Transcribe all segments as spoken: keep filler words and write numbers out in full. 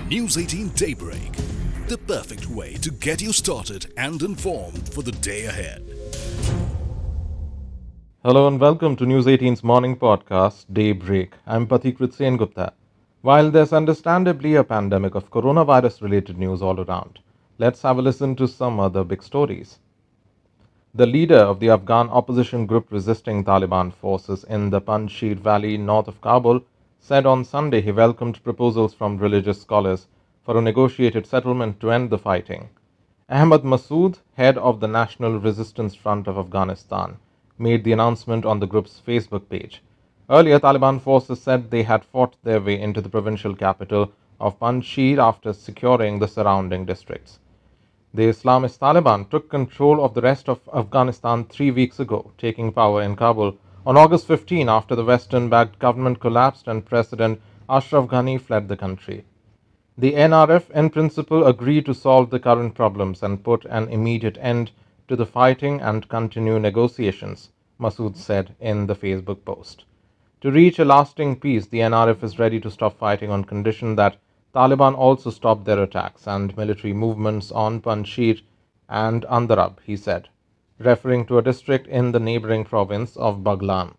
News eighteen Daybreak, the perfect way to get you started and informed for the day ahead. Hello and welcome to News eighteen's morning podcast, Daybreak. I'm Pathikrit Sengupta. While there's understandably a pandemic of coronavirus-related news all around, let's have a listen to some other big stories. The leader of the Afghan opposition group resisting Taliban forces in the Panjshir Valley north of Kabul said on Sunday he welcomed proposals from religious scholars for a negotiated settlement to end the fighting. Ahmad Massoud, head of the National Resistance Front of Afghanistan, made the announcement on the group's Facebook page. Earlier, Taliban forces said they had fought their way into the provincial capital of Panjshir after securing the surrounding districts. The Islamist Taliban took control of the rest of Afghanistan three weeks ago, taking power in Kabul on August fifteenth after the Western-backed government collapsed and President Ashraf Ghani fled the country. The N R F, in principle, agreed to solve the current problems and put an immediate end to the fighting and continue negotiations, Massoud said in the Facebook post. To reach a lasting peace, the N R F is ready to stop fighting on condition that Taliban also stop their attacks and military movements on Panjshir and Andarab, he said, referring to a district in the neighboring province of Baghlan.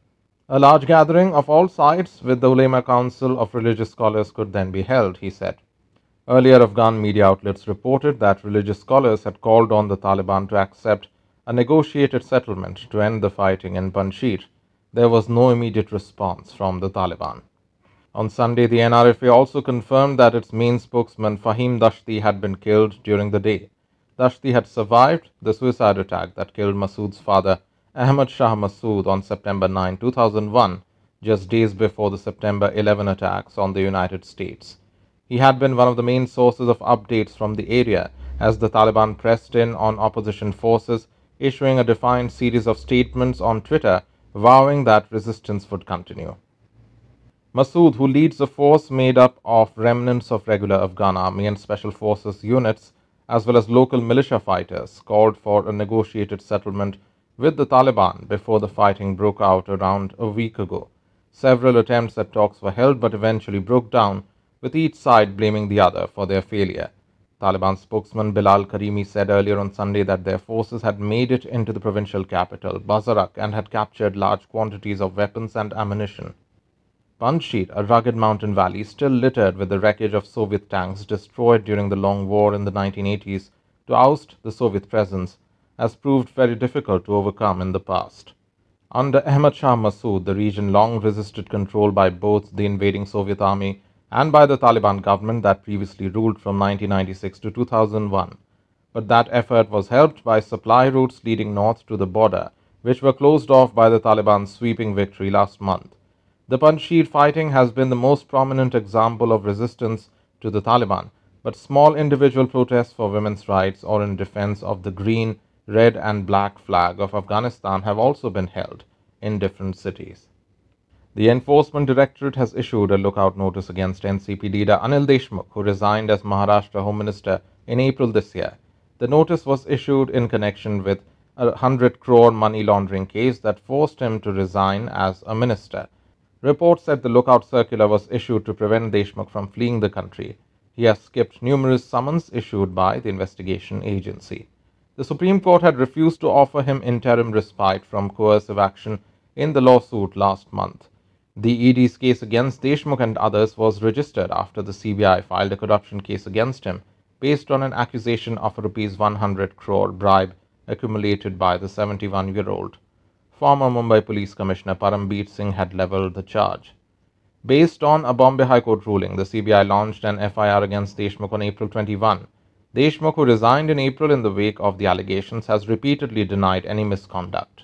A large gathering of all sides with the Ulema Council of Religious Scholars could then be held, he said. Earlier, Afghan media outlets reported that religious scholars had called on the Taliban to accept a negotiated settlement to end the fighting in Panjshir. There was no immediate response from the Taliban. On Sunday, the N R F A also confirmed that its main spokesman Fahim Dashti had been killed during the day. Dashti had survived the suicide attack that killed Massoud's father, Ahmad Shah Massoud, on September ninth, two thousand one, just days before the September eleventh attacks on the United States. He had been one of the main sources of updates from the area as the Taliban pressed in on opposition forces, issuing a defiant series of statements on Twitter vowing that resistance would continue. Massoud, who leads a force made up of remnants of regular Afghan army and special forces units, as well as local militia fighters, called for a negotiated settlement with the Taliban before the fighting broke out around a week ago. Several attempts at talks were held but eventually broke down, with each side blaming the other for their failure. Taliban spokesman Bilal Karimi said earlier on Sunday that their forces had made it into the provincial capital, Bazarak, and had captured large quantities of weapons and ammunition. Panjshir, a rugged mountain valley still littered with the wreckage of Soviet tanks destroyed during the long war in the nineteen eighties to oust the Soviet presence, has proved very difficult to overcome in the past. Under Ahmad Shah Massoud, the region long resisted control by both the invading Soviet army and by the Taliban government that previously ruled from nineteen ninety-six to two thousand one. But that effort was helped by supply routes leading north to the border, which were closed off by the Taliban's sweeping victory last month. The Panjshir fighting has been the most prominent example of resistance to the Taliban, but small individual protests for women's rights or in defense of the green, red and black flag of Afghanistan have also been held in different cities. The Enforcement Directorate has issued a lookout notice against N C P leader Anil Deshmukh, who resigned as Maharashtra Home Minister in April this year. The notice was issued in connection with a one hundred crore money laundering case that forced him to resign as a minister. Reports said the lookout circular was issued to prevent Deshmukh from fleeing the country. He has skipped numerous summons issued by the investigation agency. The Supreme Court had refused to offer him interim respite from coercive action in the lawsuit last month. The E D's case against Deshmukh and others was registered after the C B I filed a corruption case against him based on an accusation of a rupees one hundred crore bribe accumulated by the seventy-one-year-old. Former Mumbai Police Commissioner Parambeer Singh had levelled the charge. Based on a Bombay High Court ruling, the C B I launched an F I R against Deshmukh on April twenty-first. Deshmukh, who resigned in April in the wake of the allegations, has repeatedly denied any misconduct.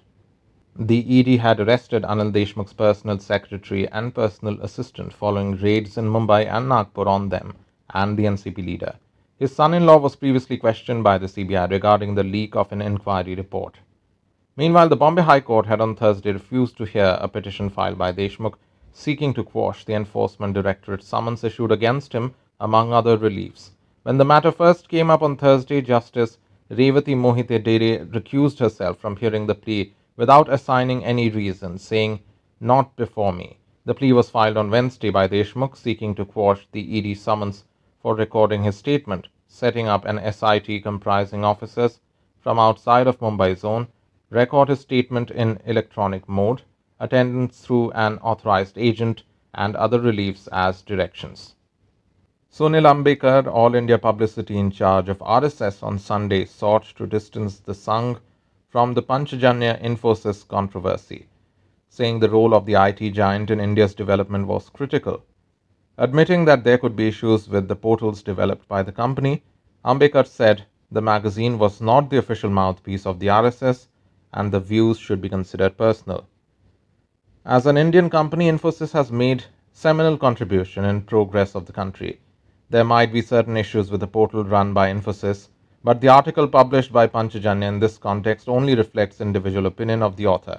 The E D had arrested Anil Deshmukh's personal secretary and personal assistant following raids in Mumbai and Nagpur on them and the N C P leader. His son-in-law was previously questioned by the C B I regarding the leak of an inquiry report. Meanwhile, the Bombay High Court had on Thursday refused to hear a petition filed by Deshmukh seeking to quash the Enforcement Directorate's summons issued against him, among other reliefs. When the matter first came up on Thursday, Justice Revati Mohite Dere recused herself from hearing the plea without assigning any reason, saying, "Not before me." The plea was filed on Wednesday by Deshmukh seeking to quash the E D summons for recording his statement, setting up an S I T comprising officers from outside of Mumbai zone, record his statement in electronic mode, attendance through an authorized agent, and other reliefs as directions. Sunil Ambekar, All India Publicity in charge of R S S, on Sunday sought to distance the Sangh from the Panchajanya Infosys controversy, saying the role of the I T giant in India's development was critical. Admitting that there could be issues with the portals developed by the company, Ambekar said the magazine was not the official mouthpiece of the R S S and the views should be considered personal. As an Indian company, Infosys has made seminal contribution in progress of the country. There might be certain issues with the portal run by Infosys, but the article published by Panchajanya in this context only reflects individual opinion of the author.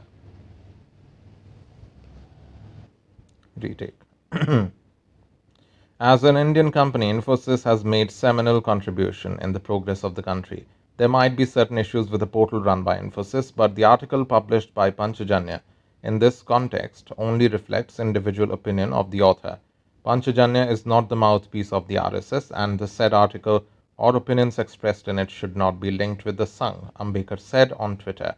Retake. As an Indian company, Infosys has made seminal contribution in the progress of the country. There might be certain issues with the portal run by Infosys, but the article published by Panchajanya in this context only reflects individual opinion of the author. Panchajanya is not the mouthpiece of the R S S, and the said article or opinions expressed in it should not be linked with the Sangh, Ambekar said on Twitter.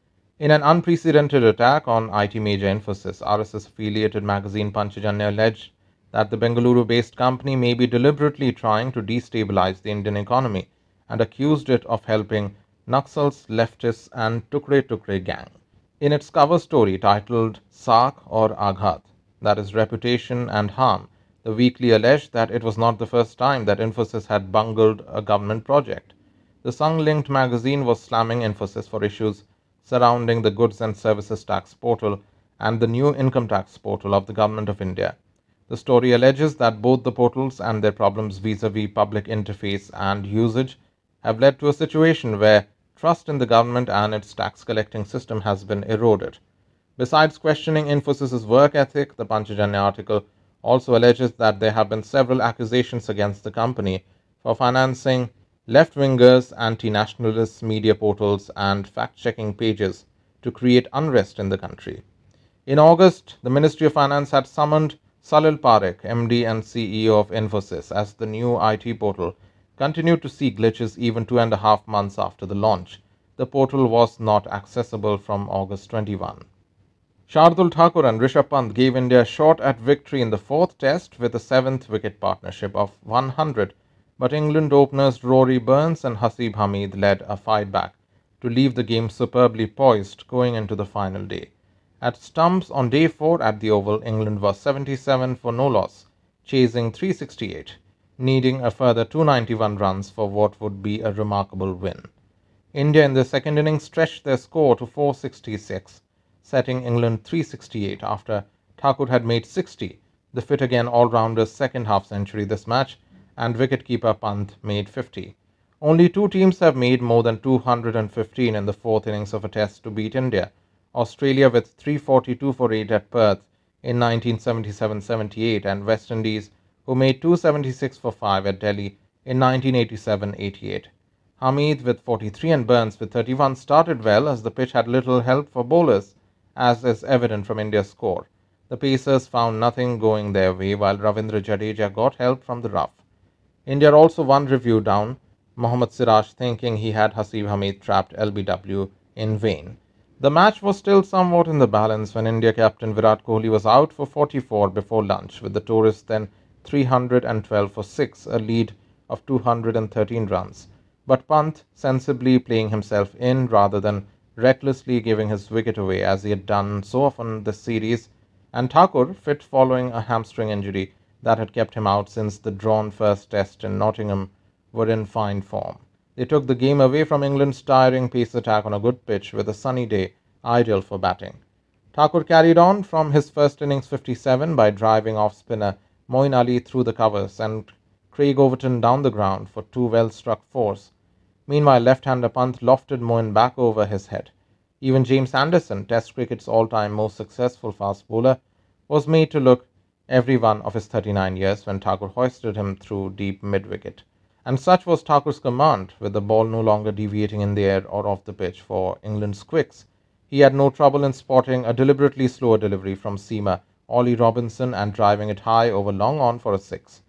In an unprecedented attack on I T major Infosys, R S S-affiliated magazine Panchajanya alleged that the Bengaluru-based company may be deliberately trying to destabilize the Indian economy and accused it of helping Naxals, leftists and Tukre Tukre gang. In its cover story titled Saak or Aghat, that is reputation and harm, the weekly alleged that it was not the first time that Infosys had bungled a government project. The Sangh-linked magazine was slamming Infosys for issues surrounding the Goods and Services Tax Portal and the new Income Tax Portal of the Government of India. The story alleges that both the portals and their problems vis-a-vis public interface and usage have led to a situation where trust in the government and its tax collecting system has been eroded. Besides questioning Infosys' work ethic, the Panchajanya article also alleges that there have been several accusations against the company for financing left-wingers, anti-nationalist media portals and fact-checking pages to create unrest in the country. In August, the Ministry of Finance had summoned Salil Parekh, M D and C E O of Infosys, as the new I T portal continued to see glitches even two and a half months after the launch. The portal was not accessible from August twenty-first. Shardul Thakur and Rishabh Pant gave India a shot at victory in the fourth test with a seventh wicket partnership of one hundred, but England openers Rory Burns and Haseeb Hameed led a fight back to leave the game superbly poised going into the final day. At stumps on day four at the Oval, England was seventy-seven for no loss, chasing three sixty-eight, needing a further two ninety-one runs for what would be a remarkable win. India in the second innings stretched their score to four sixty-six, setting England three sixty-eight after Thakur had made sixty, the fit-again all-rounder's second half-century this match, and wicket-keeper Pant made fifty. Only two teams have made more than two hundred fifteen in the fourth innings of a test to beat India. Australia with three forty-two for eight at Perth in nineteen seventy-seven seventy-eight and West Indies, who made two seventy-six for five at Delhi in nineteen eighty-seven eighty-eight. Hameed with forty-three and Burns with thirty-one started well as the pitch had little help for bowlers, as is evident from India's score. The Pacers found nothing going their way while Ravindra Jadeja got help from the rough. India also one review down, Mohammad Siraj thinking he had Haseeb Hameed trapped L B W in vain. The match was still somewhat in the balance when India captain Virat Kohli was out for forty-four before lunch, with the tourists then three hundred twelve for six, a lead of two hundred thirteen runs. But Pant sensibly playing himself in rather than recklessly giving his wicket away as he had done so often this series, and Thakur, fit following a hamstring injury that had kept him out since the drawn first test in Nottingham, were in fine form. They took the game away from England's tiring pace attack on a good pitch with a sunny day, ideal for batting. Thakur carried on from his first innings fifty-seven by driving off spinner Moeen Ali through the covers and Craig Overton down the ground for two well-struck fours. Meanwhile, left-hander Pant lofted Moeen back over his head. Even James Anderson, Test cricket's all-time most successful fast bowler, was made to look every one of his thirty-nine years when Thakur hoisted him through deep mid-wicket. And such was Thakur's command, with the ball no longer deviating in the air or off the pitch for England's quicks. He had no trouble in spotting a deliberately slower delivery from seamer Ollie Robinson and driving it high over long on for a six.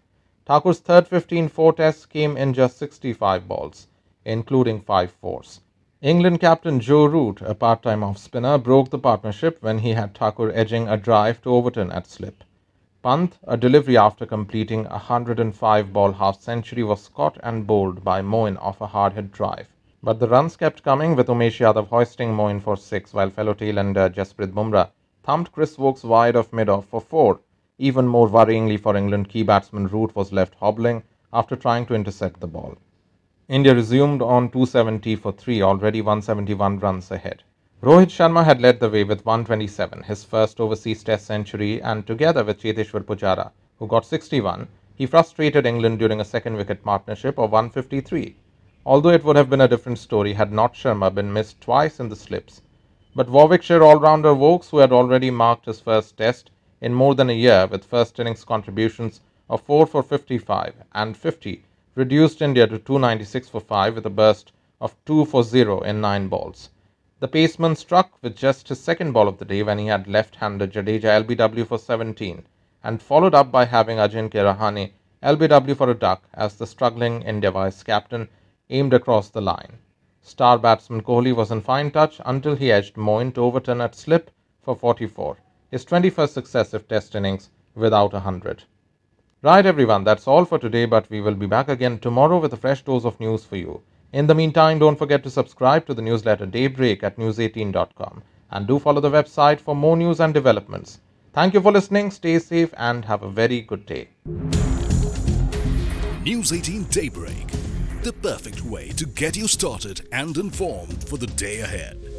Thakur's third fifteen four test came in just sixty-five balls, including five fours. England captain Joe Root, a part-time off-spinner, broke the partnership when he had Thakur edging a drive to Overton at slip. Pant, a delivery after completing a one hundred five ball half-century, was caught and bowled by Moin off a hard-hit drive. But the runs kept coming, with Umesh Yadav hoisting Moin for six, while fellow tail-ender Jasprit Bumrah thumped Chris Woakes wide of mid-off for four. Even more worryingly for England, key batsman Root was left hobbling after trying to intercept the ball. India resumed on two seventy for three, already one hundred seventy-one runs ahead. Rohit Sharma had led the way with one twenty-seven, his first overseas test century, and together with Cheteshwar Pujara, who got sixty-one, he frustrated England during a second wicket partnership of one fifty-three. Although it would have been a different story had not Sharma been missed twice in the slips. But Warwickshire all-rounder Woakes, who had already marked his first test in more than a year with first innings contributions of four for fifty-five and fifty, reduced India to two ninety-six for five with a burst of two for zero in nine balls. The paceman struck with just his second ball of the day when he had left-hander Jadeja L B W for seventeen, and followed up by having Ajinkya Rahane L B W for a duck as the struggling India vice-captain aimed across the line. Star batsman Kohli was in fine touch until he edged Moin to Overton at slip for forty-four, his twenty-first successive test innings without a hundred. Right everyone, that's all for today, but we will be back again tomorrow with a fresh dose of news for you. In the meantime, don't forget to subscribe to the newsletter Daybreak at news eighteen dot com and do follow the website for more news and developments. Thank you for listening, stay safe and have a very good day. News eighteen Daybreak, the perfect way to get you started and informed for the day ahead.